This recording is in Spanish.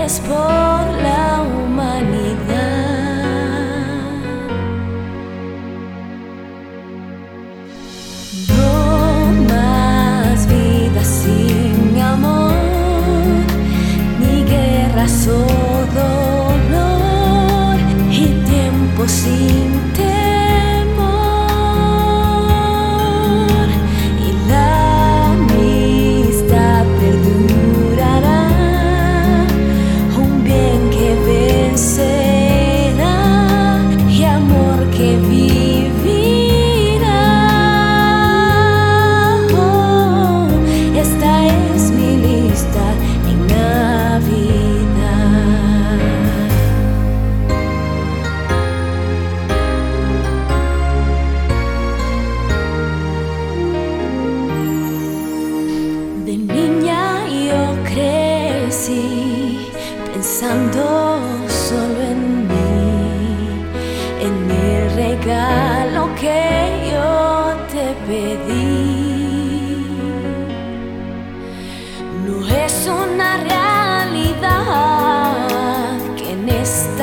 haces por la humanidad. No más vida sin amor, ni guerras o dolor, y tiempo sin temor, y la amistad perdurará, un bien que vencerá y amor que vivirá. Oh, esta es mi lista en Navidad. De niña yo crecí pensando solo en mí, en el regalo que yo te pedí. No es una realidad que en esta